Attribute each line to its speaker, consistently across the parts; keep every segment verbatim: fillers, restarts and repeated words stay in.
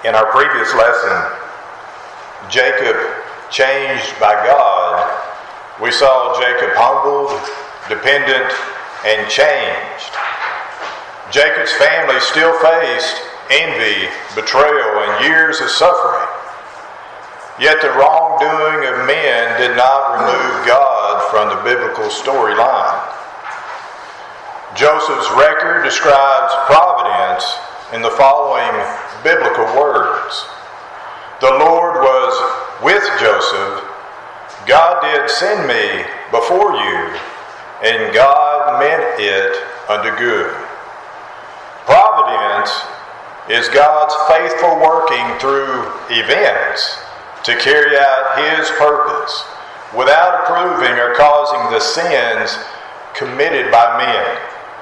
Speaker 1: In our previous lesson, Jacob changed by God, we saw Jacob humbled, dependent, and changed. Jacob's family still faced envy, betrayal, and years of suffering. Yet the wrongdoing of men did not remove God from the biblical storyline. Joseph's record describes providence in the following biblical words. The Lord was with Joseph. God did send me before you, and God meant it unto good. Providence is God's faithful working through events to carry out His purpose without approving or causing the sins committed by men.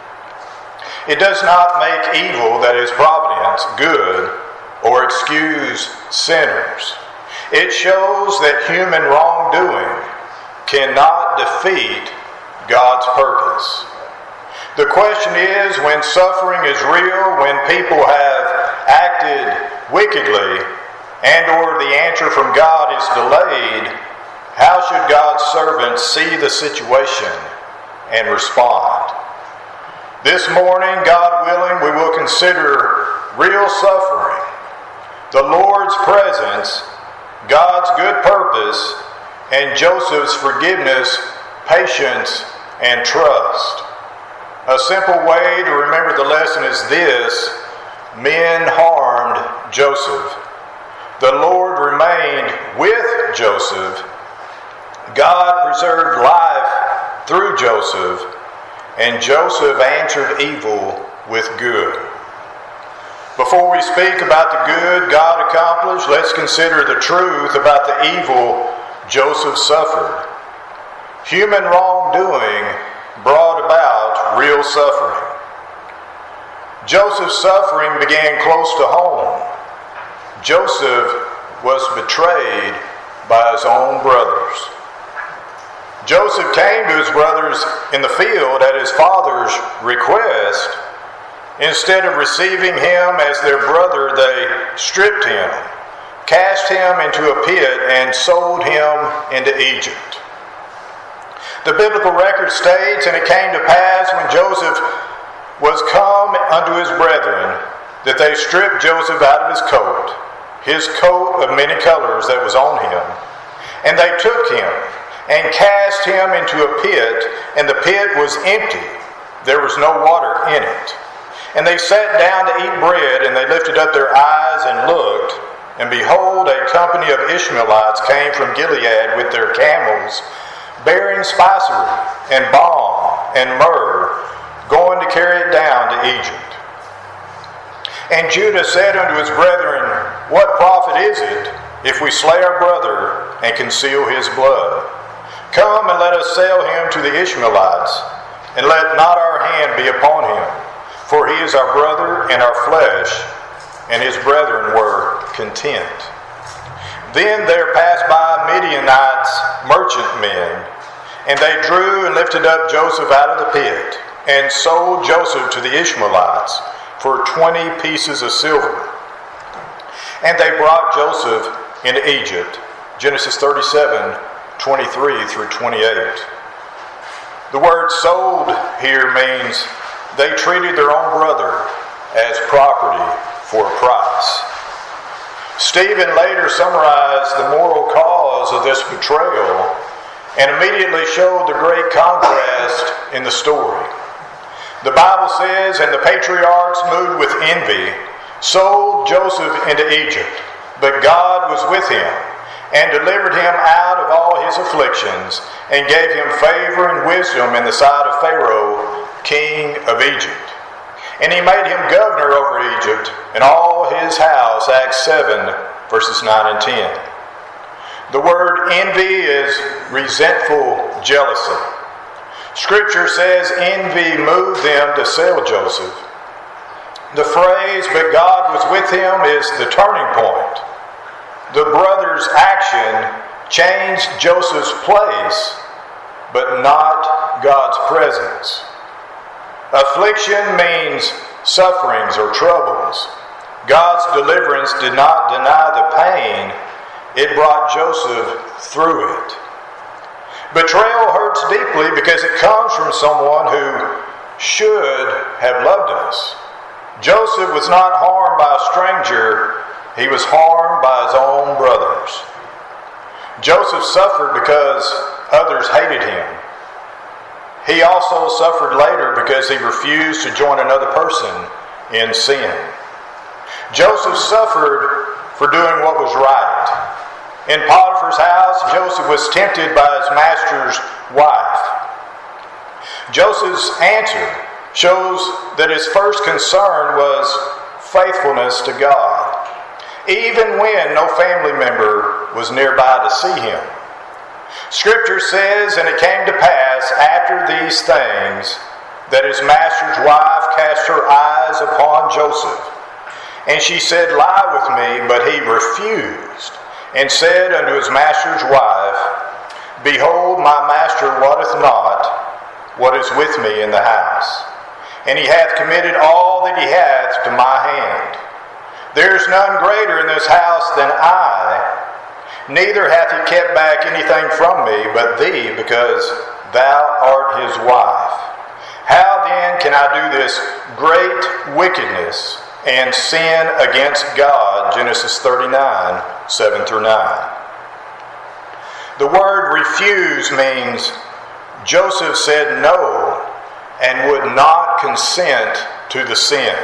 Speaker 1: It does not make evil, that is providence, good or excuse sinners. It shows that human wrongdoing cannot defeat God's purpose. The question is, when suffering is real, when people have acted wickedly, and or the answer from God is delayed, how should God's servants see the situation and respond? This morning, God willing, we will consider real suffering, the Lord's presence, God's good purpose, and Joseph's forgiveness, patience, and trust. A simple way to remember the lesson is this: men harmed Joseph. The Lord remained with Joseph. God preserved life through Joseph, and Joseph answered evil with good. Before we speak about the good God accomplished, let's consider the truth about the evil Joseph suffered. Human wrongdoing brought about real suffering. Joseph's suffering began close to home. Joseph was betrayed by his own brothers. Joseph came to his brothers in the field at his father's request. Instead of receiving him as their brother, they stripped him, cast him into a pit, and sold him into Egypt. The biblical record states, and it came to pass when Joseph was come unto his brethren, that they stripped Joseph out of his coat, his coat of many colors that was on him, and they took him and cast him into a pit, and the pit was empty. There was no water in it. And they sat down to eat bread, and they lifted up their eyes and looked, and behold, a company of Ishmaelites came from Gilead with their camels, bearing spicery and balm and myrrh, going to carry it down to Egypt. And Judah said unto his brethren, What profit is it if we slay our brother and conceal his blood? Come and let us sell him to the Ishmaelites, and let not our hand be upon him, for he is our brother and our flesh. And his brethren were content. Then there passed by Midianites, merchant men, and they drew and lifted up Joseph out of the pit, and sold Joseph to the Ishmaelites for twenty pieces of silver. And they brought Joseph into Egypt. Genesis thirty-seven, twenty-three through twenty-eight. The word sold here means they treated their own brother as property for a price. Stephen later summarized the moral cause of this betrayal and immediately showed the great contrast in the story. The Bible says, And the patriarchs, moved with envy, sold Joseph into Egypt, but God was with him, and delivered him out of all his afflictions, and gave him favor and wisdom in the sight of Pharaoh, king of Egypt. And he made him governor over Egypt, and all his house. Acts seven, verses nine and ten. The word envy is resentful jealousy. Scripture says envy moved them to sell Joseph. The phrase, but God was with him, is the turning point. The brothers' action changed Joseph's place, but not God's presence. Affliction means sufferings or troubles. God's deliverance did not deny the pain. It brought Joseph through it. Betrayal hurts deeply because it comes from someone who should have loved us. Joseph was not harmed by a stranger. He was harmed by his own brothers. Joseph suffered because others hated him. He also suffered later because he refused to join another person in sin. Joseph suffered for doing what was right. In Potiphar's house, Joseph was tempted by his master's wife. Joseph's answer shows that his first concern was faithfulness to God, even when no family member was nearby to see him. Scripture says, "And it came to pass after these things that his master's wife cast her eyes upon Joseph. And she said, Lie with me, but he refused, and said unto his master's wife, Behold, my master wotteth not what is with me in the house, and he hath committed all that he hath to my hand. There is none greater in this house than I, neither hath he kept back anything from me but thee, because thou art his wife. How then can I do this great wickedness and sin against God?" Genesis thirty-nine, seven through nine. The word refuse means Joseph said no and would not consent to the sin.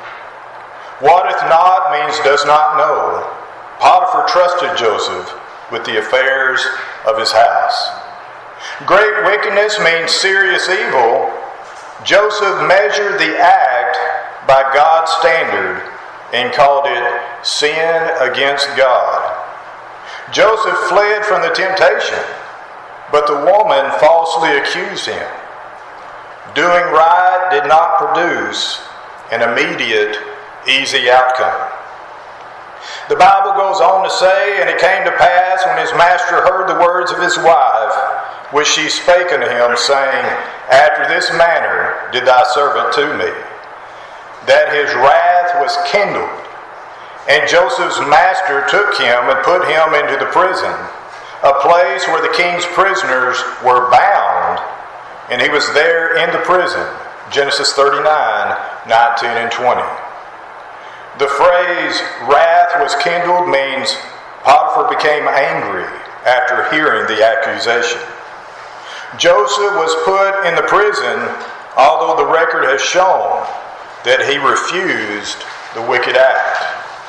Speaker 1: Wotteth not means does not know. Potiphar trusted Joseph with the affairs of his house. Great wickedness means serious evil. Joseph measured the act by God's standard and called it sin against God. Joseph fled from the temptation, but the woman falsely accused him. Doing right did not produce an immediate, easy outcome. The Bible goes on to say, "And it came to pass when his master heard the words of his wife, which she spake unto him, saying, After this manner did thy servant to me, that his wrath was kindled. And Joseph's master took him and put him into the prison, a place where the king's prisoners were bound, and he was there in the prison." Genesis thirty-nine, nineteen and twenty. The phrase "wrath was kindled" means Potiphar became angry after hearing the accusation. Joseph was put in the prison, although the record has shown that he refused the wicked act.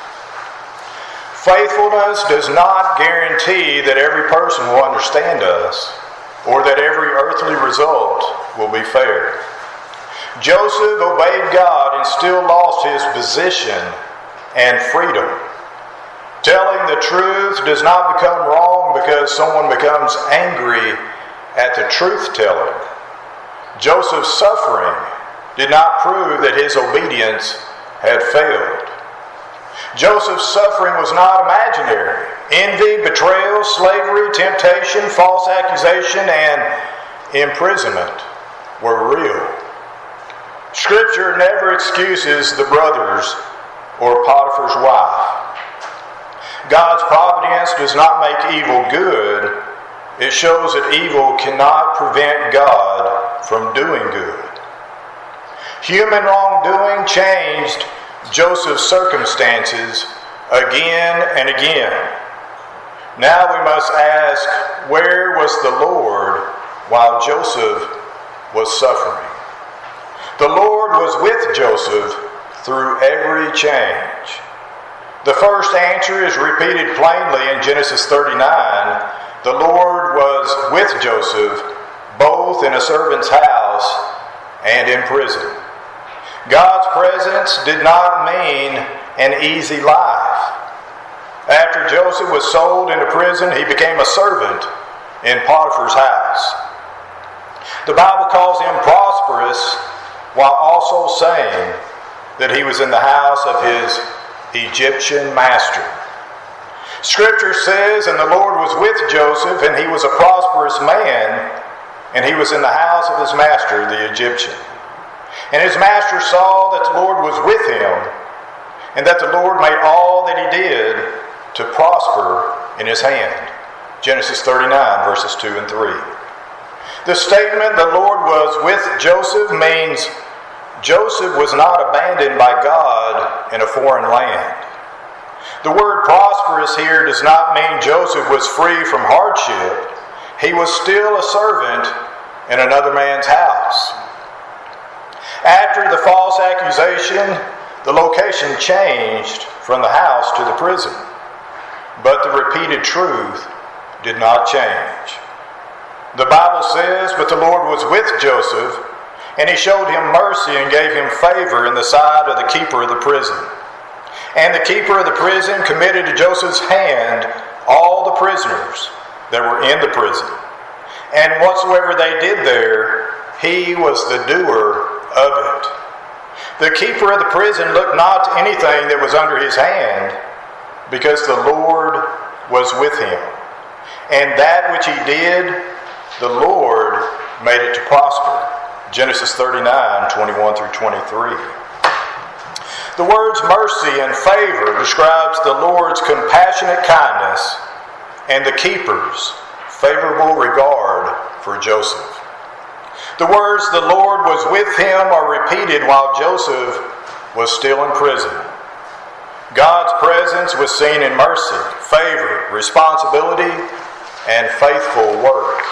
Speaker 1: Faithfulness does not guarantee that every person will understand us or that every earthly result will be fair. Joseph obeyed God and still lost his position and freedom. Telling the truth does not become wrong because someone becomes angry at the truth telling. Joseph's suffering did not prove that his obedience had failed. Joseph's suffering was not imaginary. Envy, betrayal, slavery, temptation, false accusation, and imprisonment were real. Scripture never excuses the brothers or Potiphar's wife. God's providence does not make evil good. It shows that evil cannot prevent God from doing good. Human wrongdoing changed Joseph's circumstances again and again. Now we must ask, where was the Lord while Joseph was suffering? The Lord was with Joseph through every change. The first answer is repeated plainly in Genesis thirty-nine. The Lord was with Joseph both in a servant's house and in prison. God's presence did not mean an easy life. After Joseph was sold into prison, he became a servant in Potiphar's house. The Bible calls him prosperous while also saying that he was in the house of his Egyptian master. Scripture says, "And the Lord was with Joseph, and he was a prosperous man, and he was in the house of his master, the Egyptian. And his master saw that the Lord was with him, and that the Lord made all that he did to prosper in his hand. Genesis thirty-nine, verses two and three. The statement the Lord was with Joseph means Joseph was not abandoned by God in a foreign land. The word prosperous here does not mean Joseph was free from hardship. He was still a servant in another man's house. After the false accusation, the location changed from the house to the prison. But the repeated truth did not change. The Bible says, "But the Lord was with Joseph, and he showed him mercy and gave him favor in the sight of the keeper of the prison. And the keeper of the prison committed to Joseph's hand all the prisoners that were in the prison. And whatsoever they did there, he was the doer of it." The keeper of the prison looked not to anything that was under his hand, because the Lord was with him. And that which he did, the Lord made it to prosper. Genesis thirty-nine, twenty-one through twenty-three. The words mercy and favor describes the Lord's compassionate kindness and the keeper's favorable regard for Joseph. The words "the Lord was with him" are repeated while Joseph was still in prison. God's presence was seen in mercy, favor, responsibility, and faithful work.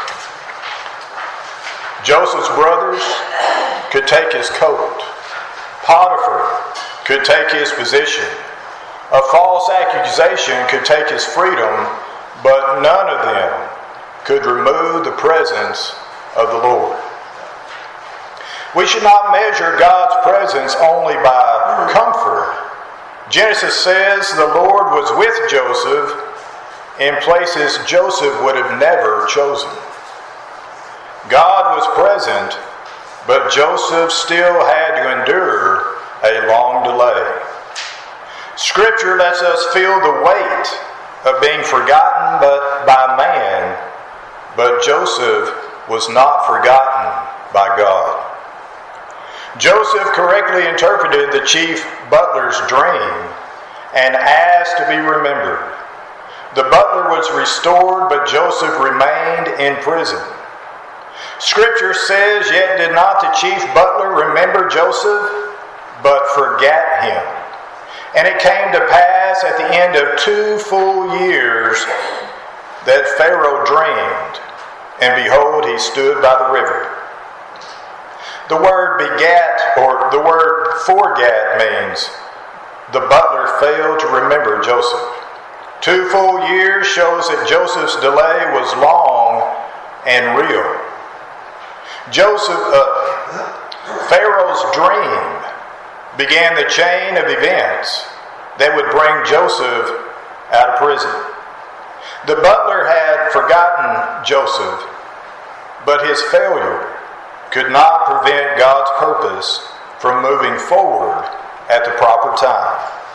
Speaker 1: Joseph's brothers could take his coat. Potiphar could take his position. A false accusation could take his freedom, but none of them could remove the presence of the Lord. We should not measure God's presence only by comfort. Genesis says the Lord was with Joseph in places Joseph would have never chosen. God was present, but Joseph still had to endure a long delay. Scripture lets us feel the weight of being forgotten but by man, but Joseph was not forgotten by God. Joseph correctly interpreted the chief butler's dream and asked to be remembered. The butler was restored, but Joseph remained in prison. Scripture says, "Yet did not the chief butler remember Joseph, but forgat him. And it came to pass at the end of two full years that Pharaoh dreamed, and behold, he stood by the river." The word begat, or the word forget, means the butler failed to remember Joseph. Two full years shows that Joseph's delay was long and real. Joseph, uh, Pharaoh's dream began the chain of events that would bring Joseph out of prison. The butler had forgotten Joseph, but his failure could not prevent God's purpose from moving forward at the proper time.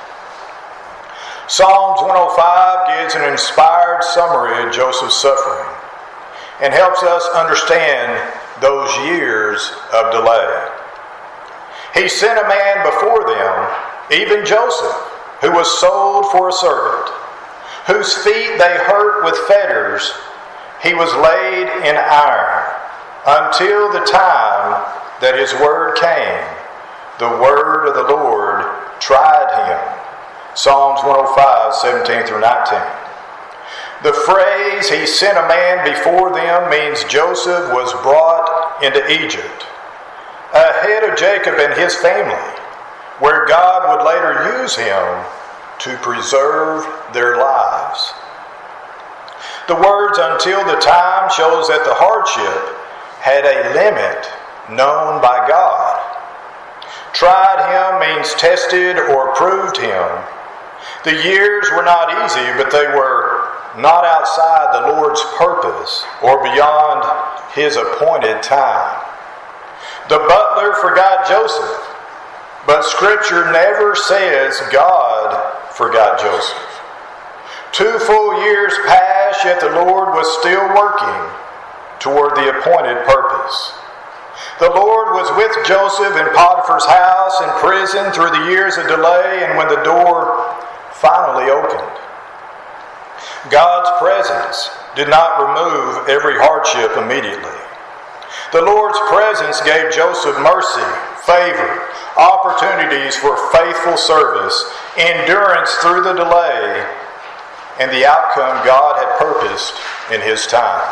Speaker 1: Psalms one oh five gives an inspired summary of Joseph's suffering and helps us understand those years of delay. He sent a man before them, even Joseph, who was sold for a servant, whose feet they hurt with fetters. He was laid in iron until the time that his word came. The word of the Lord tried him. Psalms one oh five, seventeen through nineteen. The phrase "he sent a man before them" means Joseph was brought into Egypt, ahead of Jacob and his family, where God would later use him to preserve their lives. The words "until the time" shows that the hardship had a limit known by God. Tried him means tested or proved him. The years were not easy, but they were not outside the Lord's purpose or beyond his appointed time. The butler forgot Joseph, but Scripture never says God forgot Joseph. Two full years passed, yet the Lord was still working toward the appointed purpose. The Lord was with Joseph in Potiphar's house in prison through the years of delay and when the door finally opened. God's presence did not remove every hardship immediately. The Lord's presence gave Joseph mercy, favor, opportunities for faithful service, endurance through the delay, and the outcome God had purposed in his time.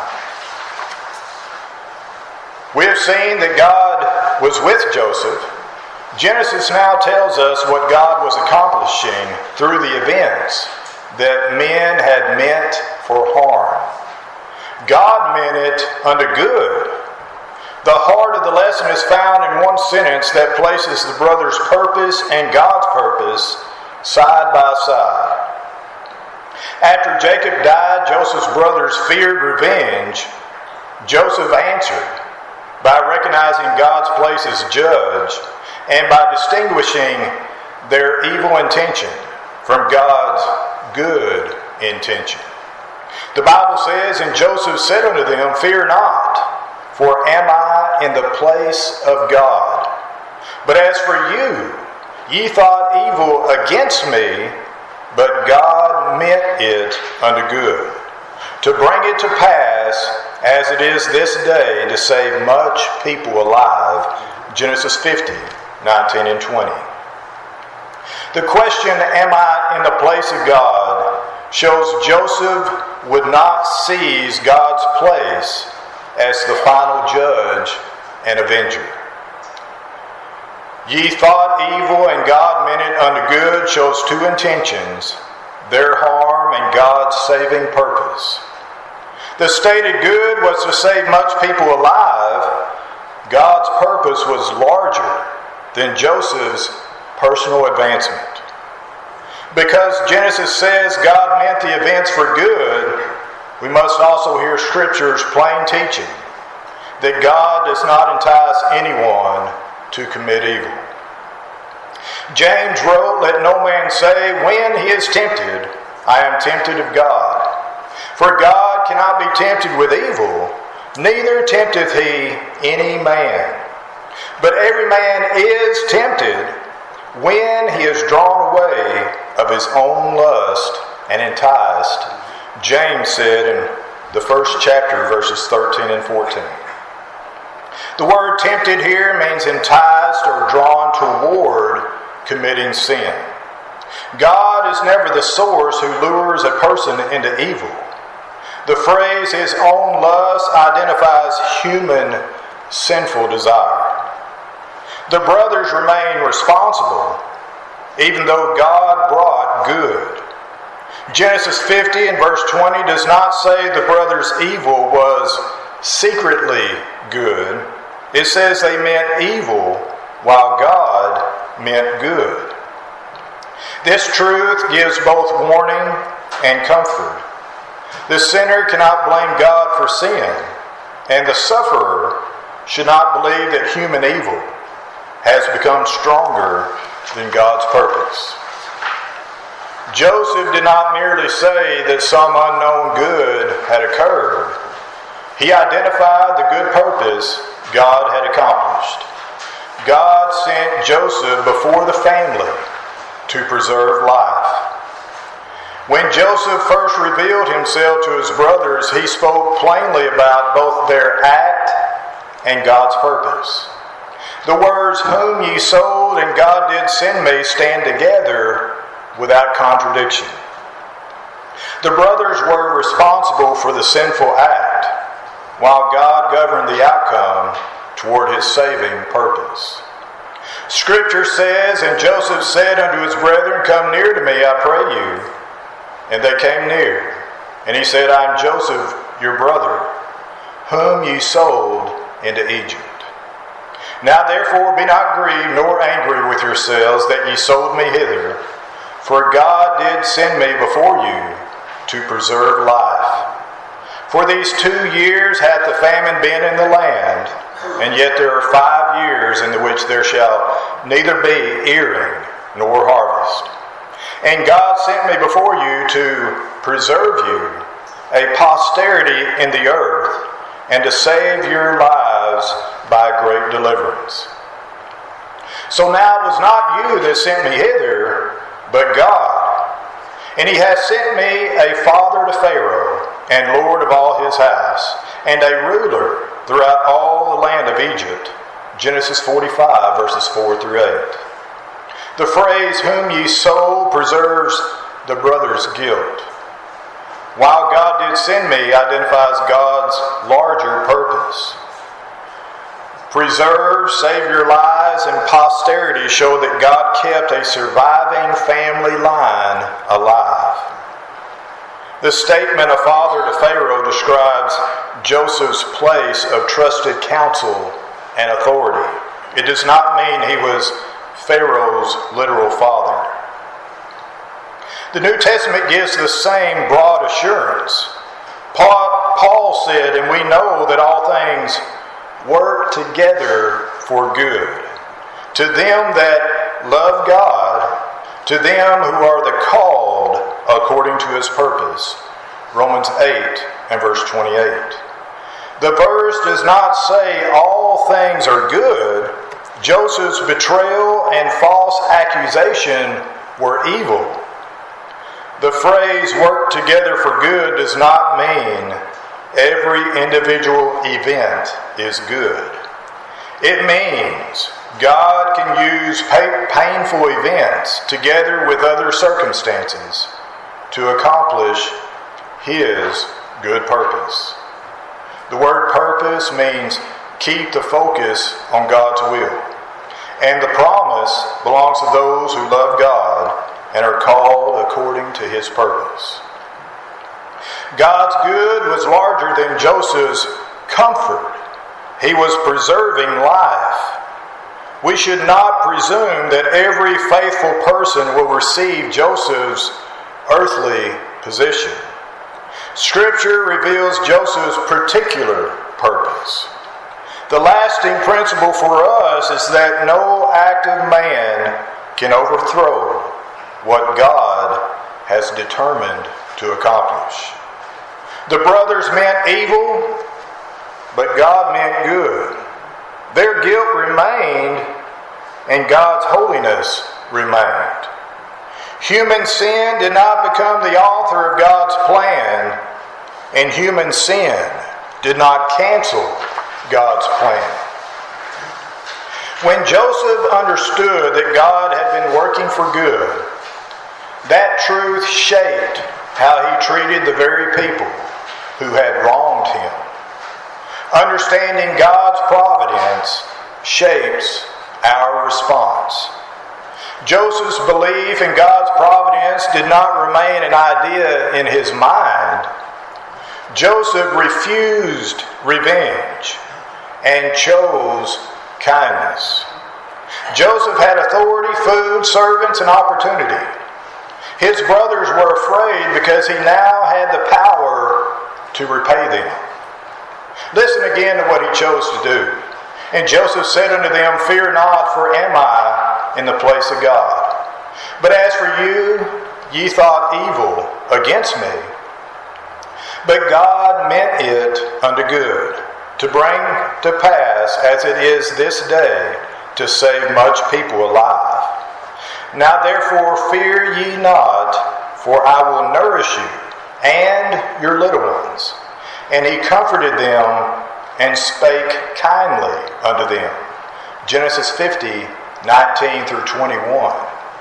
Speaker 1: We have seen that God was with Joseph. Genesis now tells us what God was accomplishing through the events that men had meant for harm. God meant it unto good. The heart of the lesson is found in one sentence that places the brother's purpose and God's purpose side by side. After Jacob died, Joseph's brothers feared revenge. Joseph answered by recognizing God's place as judge and by distinguishing their evil intention from God's good intention. The Bible says, "And Joseph said unto them, Fear not, for am I in the place of God? But as for you, ye thought evil against me, but God meant it unto good, to bring it to pass as it is this day, to save much people alive." Genesis fifty, nineteen and twenty. The question, am I in the place of God, shows Joseph would not seize God's place as the final judge and avenger. Ye thought evil and God meant it unto good shows two intentions, their harm and God's saving purpose. The stated good was to save much people alive. God's purpose was larger than Joseph's personal advancement. Because Genesis says God meant the events for good, we must also hear Scripture's plain teaching that God does not entice anyone to commit evil. James wrote, "Let no man say when he is tempted, I am tempted of God. For God cannot be tempted with evil, neither tempteth he any man. But every man is tempted when he is drawn away of his own lust and enticed," James said in the first chapter, verses thirteen and fourteen. The word tempted here means enticed or drawn toward committing sin. God is never the source who lures a person into evil. The phrase "his own lust" identifies human sinful desire. The brothers remain responsible, even though God brought good. Genesis fifty and verse twenty does not say the brothers' evil was secretly good. It says they meant evil while God meant good. This truth gives both warning and comfort. The sinner cannot blame God for sin, and the sufferer should not believe that human evil has become stronger than God's purpose. Joseph did not merely say that some unknown good had occurred. He identified the good purpose God had accomplished. God sent Joseph before the family to preserve life. When Joseph first revealed himself to his brothers, he spoke plainly about both their act and God's purpose. The words, "whom ye sold and God did send me," stand together without contradiction. The brothers were responsible for the sinful act, while God governed the outcome toward his saving purpose. Scripture says, "And Joseph said unto his brethren, Come near to me, I pray you. And they came near. And he said, I am Joseph, your brother, whom ye sold into Egypt. Now therefore be not grieved nor angry with yourselves that ye sold me hither, for God did send me before you to preserve life. For these two years hath the famine been in the land, and yet there are five years in the which there shall neither be earing nor harvest. And God sent me before you to preserve you, a posterity in the earth, and to save your lives by great deliverance. So now it was not you that sent me hither, but God. And he has sent me a father to Pharaoh, and lord of all his house, and a ruler throughout all the land of Egypt. Genesis forty-five, verses four through eight. The phrase, whom ye sold, preserves the brother's guilt. While God did send me, identifies God's larger purpose. Preserve, save your lives, and posterity show that God kept a surviving family line alive. The statement, a father to Pharaoh, describes Joseph's place of trusted counsel and authority. It does not mean he was Pharaoh's literal father. The New Testament gives the same broad assurance. Paul, Paul said, and we know that all things work together for good, to them that love God, to them who are the called according to his purpose. Romans eight and verse twenty-eight. The verse does not say all things are good. Joseph's betrayal and false accusation were evil. The phrase work together for good does not mean every individual event is good. It means God can use painful events together with other circumstances to accomplish his good purpose. The word purpose means keep the focus on God's will. And the promise belongs to those who love God and are called according to his purpose. God's good was larger than Joseph's comfort. He was preserving life. We should not presume that every faithful person will receive Joseph's earthly position. Scripture reveals Joseph's particular purpose. The lasting principle for us is that no active man can overthrow what God has determined to accomplish. The brothers meant evil, but God meant good. Their guilt remained, and God's holiness remained. Human sin did not become the author of God's plan, and human sin did not cancel God's plan. When Joseph understood that God had been working for good, that truth shaped how he treated the very people who had wronged him. Understanding God's providence shapes our response. Joseph's belief in God's providence did not remain an idea in his mind. Joseph refused revenge and chose kindness. Joseph had authority, food, servants, and opportunity. His brothers were afraid because he now had the power to repay them. Listen again to what he chose to do. And Joseph said unto them, Fear not, for am I in the place of God? But as for you, ye thought evil against me. But God meant it unto good, to bring to pass, as it is this day, to save much people alive. Now therefore fear ye not, for I will nourish you, and your little ones. And he comforted them, and spake kindly unto them. Genesis fifty, nineteen through twenty-one.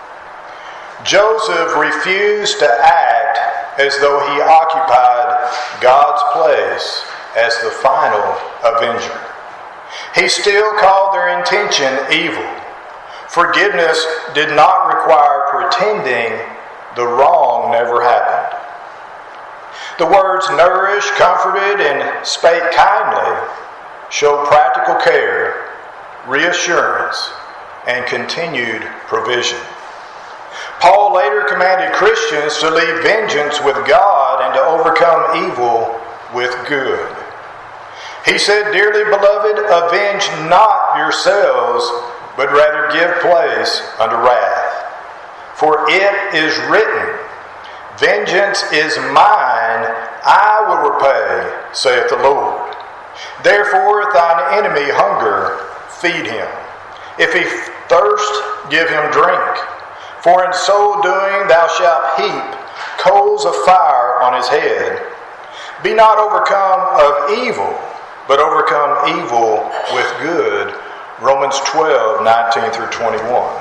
Speaker 1: Joseph refused to act as though he occupied God's place as the final avenger. He still called their intention evil. Forgiveness did not require pretending the wrong never happened. The words nourished, comforted, and spake kindly show practical care, reassurance, and continued provision. Paul later commanded Christians to leave vengeance with God and to overcome evil with good. He said, Dearly beloved, avenge not yourselves, but rather give place unto wrath. For it is written, Vengeance is mine, I will repay, saith the Lord. Therefore, if thine enemy hunger, feed him. If he thirst, give him drink. For in so doing thou shalt heap coals of fire on his head. Be not overcome of evil, but overcome evil with good. Romans twelve, nineteen through twenty-one.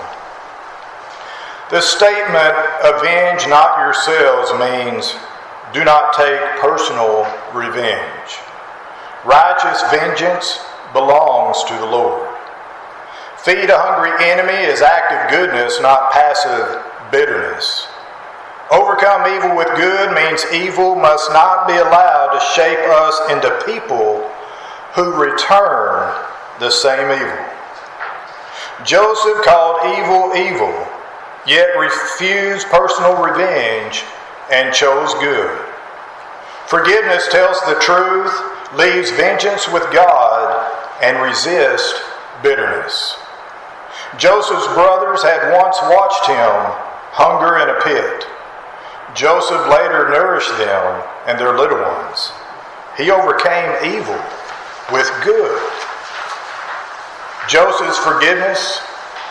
Speaker 1: The statement, avenge not yourselves, means do not take personal revenge. Righteous vengeance belongs to the Lord. Feed a hungry enemy is active goodness, not passive bitterness. Overcome evil with good means evil must not be allowed to shape us into people who return the same evil. Joseph called evil evil, yet refused personal revenge and chose good. Forgiveness tells the truth, leaves vengeance with God, and resists bitterness. Joseph's brothers had once watched him hunger in a pit. Joseph later nourished them and their little ones. He overcame evil with good. Joseph's forgiveness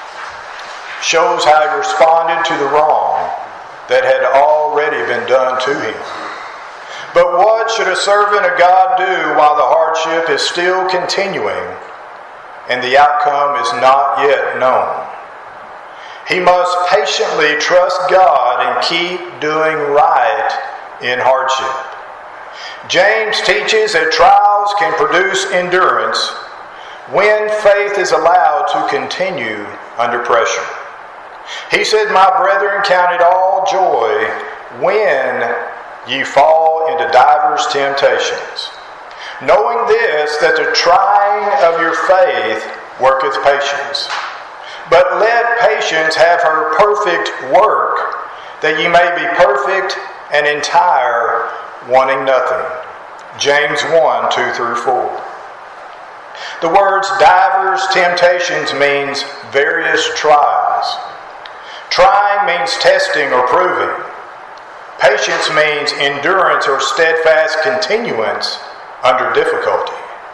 Speaker 1: shows how he responded to the wrong that had already been done to him. But what should a servant of God do while the hardship is still continuing and the outcome is not yet known? He must patiently trust God and keep doing right in hardship. James teaches that trials can produce endurance when faith is allowed to continue under pressure. He said, "My brethren, count it all joy when ye fall into divers temptations, knowing this, that the trying of your faith worketh patience. But let patience have her perfect work, that ye may be perfect and entire, wanting nothing." James one, two through four. The words divers temptations means various trials. Trying means testing or proving. Patience means endurance or steadfast continuance under difficulty.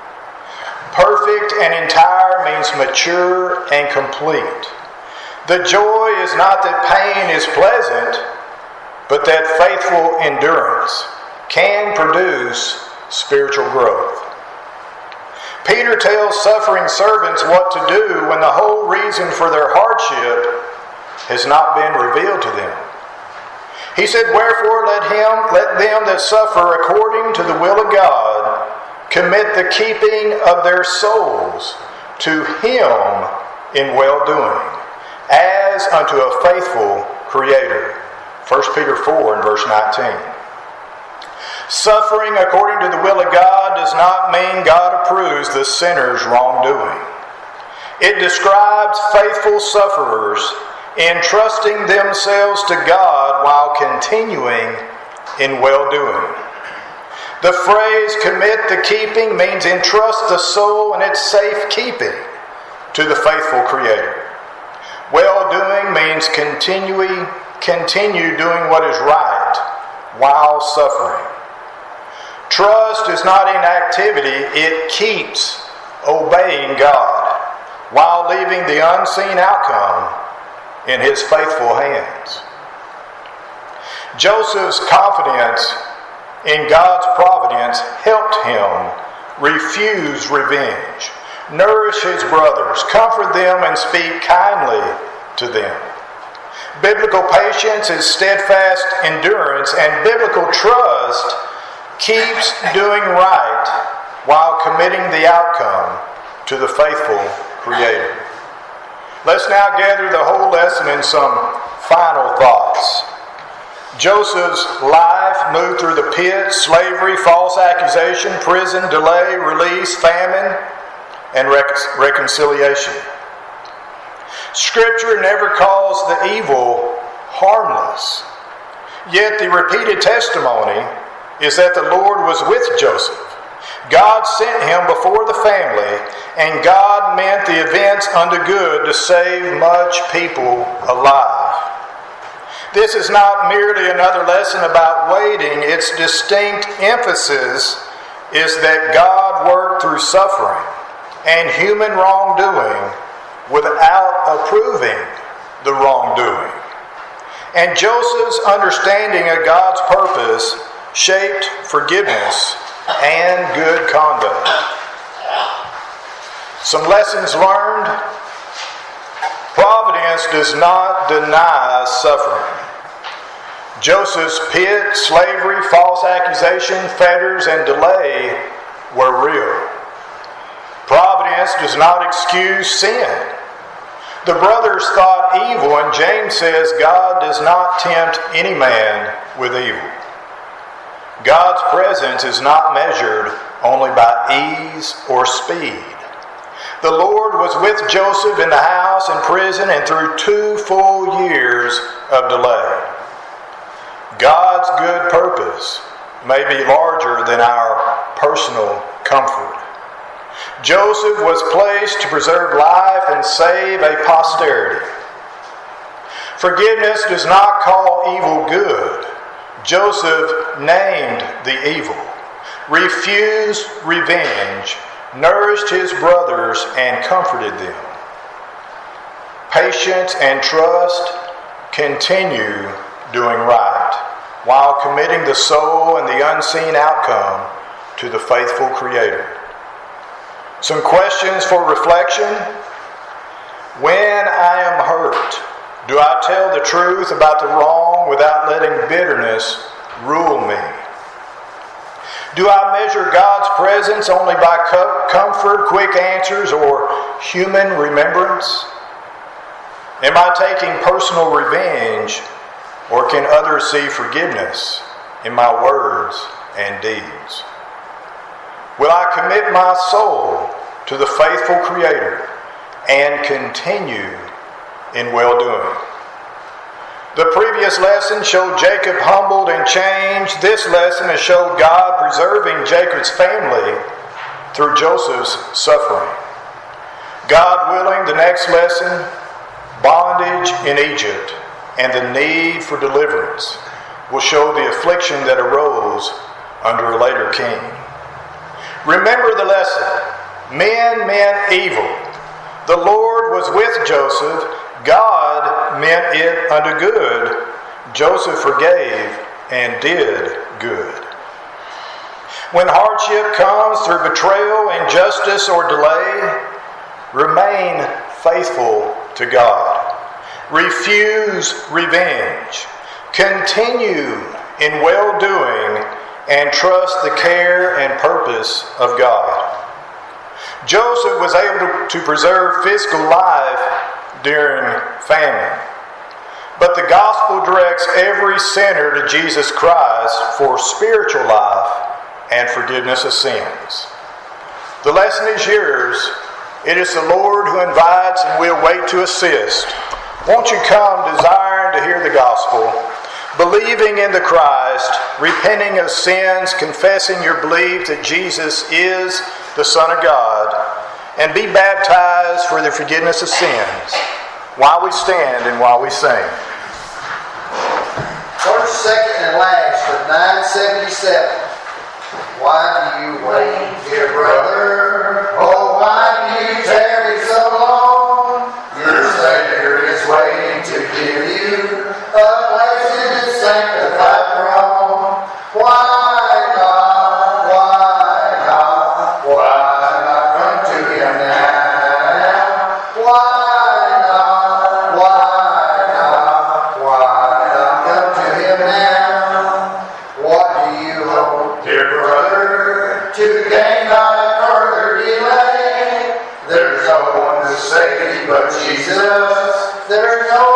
Speaker 1: Perfect and entire means mature and complete. The joy is not that pain is pleasant, but that faithful endurance can produce spiritual growth. Peter tells suffering servants what to do when the whole reason for their hardship has not been revealed to them. He said, "Wherefore let him, let them that suffer according to the will of God commit the keeping of their souls to him in well-doing, as unto a faithful Creator." First Peter four and verse nineteen. Suffering according to the will of God does not mean God approves the sinner's wrongdoing. It describes faithful sufferers entrusting themselves to God while continuing in well-doing. The phrase "commit the keeping" means entrust the soul and its safekeeping to the faithful Creator. Well-doing means continue, continue doing what is right while suffering. Trust is not inactivity, it keeps obeying God while leaving the unseen outcome in His faithful hands. Joseph's confidence in God's providence helped him refuse revenge, nourish his brothers, comfort them, and speak kindly to them. Biblical patience is steadfast endurance, and biblical trust keeps doing right while committing the outcome to the faithful Creator. Let's now gather the whole lesson in some final thoughts. Joseph's life moved through the pit, slavery, false accusation, prison, delay, release, famine, and rec- reconciliation. Scripture never calls the evil harmless. Yet the repeated testimony is that the Lord was with Joseph. God sent him before the family, and God meant the events unto good to save much people alive. This is not merely another lesson about waiting. Its distinct emphasis is that God worked through suffering and human wrongdoing without approving the wrongdoing. And Joseph's understanding of God's purpose shaped forgiveness and good conduct. Some lessons learned. Providence does not deny suffering. Joseph's pit, slavery, false accusation, fetters, and delay were real. Providence does not excuse sin. The brothers thought evil, and James says God does not tempt any man with evil. God's presence is not measured only by ease or speed. The Lord was with Joseph in the house, in prison, and through two full years of delay. God's good purpose may be larger than our personal comfort. Joseph was placed to preserve life and save a posterity. Forgiveness does not call evil good. Joseph named the evil, refused revenge, nourished his brothers, and comforted them. Patience and trust continue doing right, while committing the soul and the unseen outcome to the faithful Creator. Some questions for reflection. When I am hurt, do I tell the truth about the wrong without letting bitterness rule me? Do I measure God's presence only by comfort, quick answers, or human remembrance? Am I taking personal revenge, or can others see forgiveness in my words and deeds? Will I commit my soul to the faithful Creator and continue in well-doing? The previous lesson showed Jacob humbled and changed. This lesson has showed God preserving Jacob's family through Joseph's suffering. God willing, the next lesson, bondage in Egypt and the need for deliverance will show the affliction that arose under a later king. Remember the lesson. Men meant evil. The Lord was with Joseph. God meant it unto good. Joseph forgave and did good. When hardship comes through betrayal, injustice, or delay, remain faithful to God. Refuse revenge. Continue in well-doing and trust the care and purpose of God. Joseph was able to preserve physical life during famine, but the gospel directs every sinner to Jesus Christ for spiritual life and forgiveness of sins. The lesson is yours. It is the Lord who invites, and we'll wait to assist. Won't you come desiring to hear the gospel, believing in the Christ, repenting of sins, confessing your belief that Jesus is the Son of God, and be baptized for the forgiveness of sins while we stand and while we sing.
Speaker 2: First, second, and last of nine seventy-seven. Why do you wait, dear brother? Oh, why do you tarry so long? Your Savior is waiting to give you a place in His sanctified throne. Why not? Why not? Why not come to Him now? Why not? Why not? Why not come to Him now? What do you hope, dear brother, to gain by further delay? There's no one to save but Jesus. There's no